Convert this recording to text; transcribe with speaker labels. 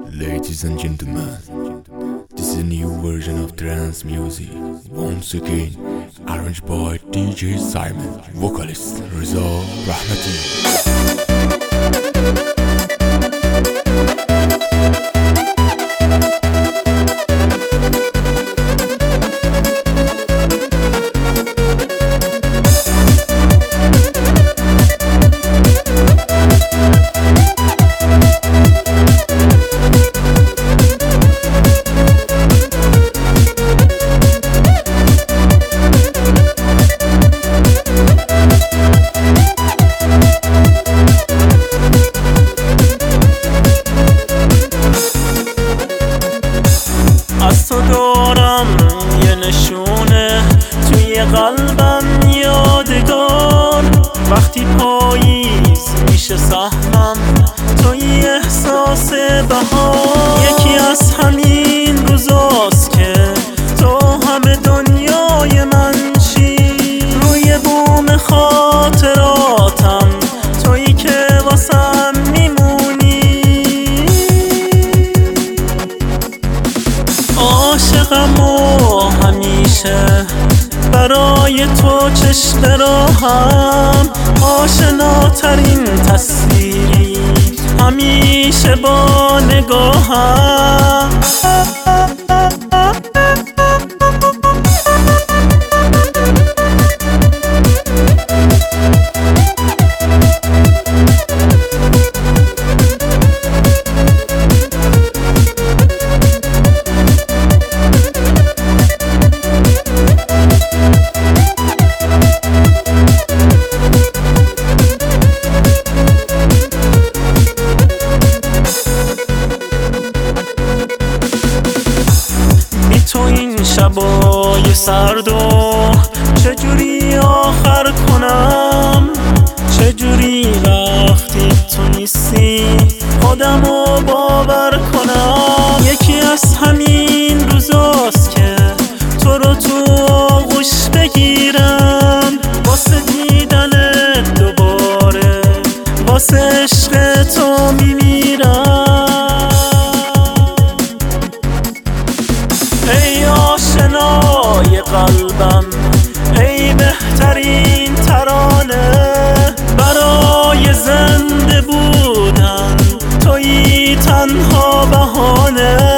Speaker 1: Ladies and gentlemen, this is a new version of trance music. Once again, arranged by DJ Simon, vocalist Reza Rahmati.
Speaker 2: از تو دارم یه نشونه توی قلبم یادگار، وقتی پاییز میشه سهمم توی احساس بهار. یکی از همین روزاست که تو همه دنیای من چی، روی بوم خاطراتم تویی که واسم میمونی. عاشقم و همیشه برای تو چشم راهم، آشناترین تصویری همیشه با نگاهم. تو این شبای سردو چجوری آخر کنم، چجوری وقتی تو نیستی خودمو باور کنم. یکی از همین روزاست که تو رو تو آغوش بگیرم، واسه دیدنت دوباره واسه عشق تو میمیرم. ای آشنای قلبم، ای بهترین ترانه، برای زنده بودن تویی تنها بهانه.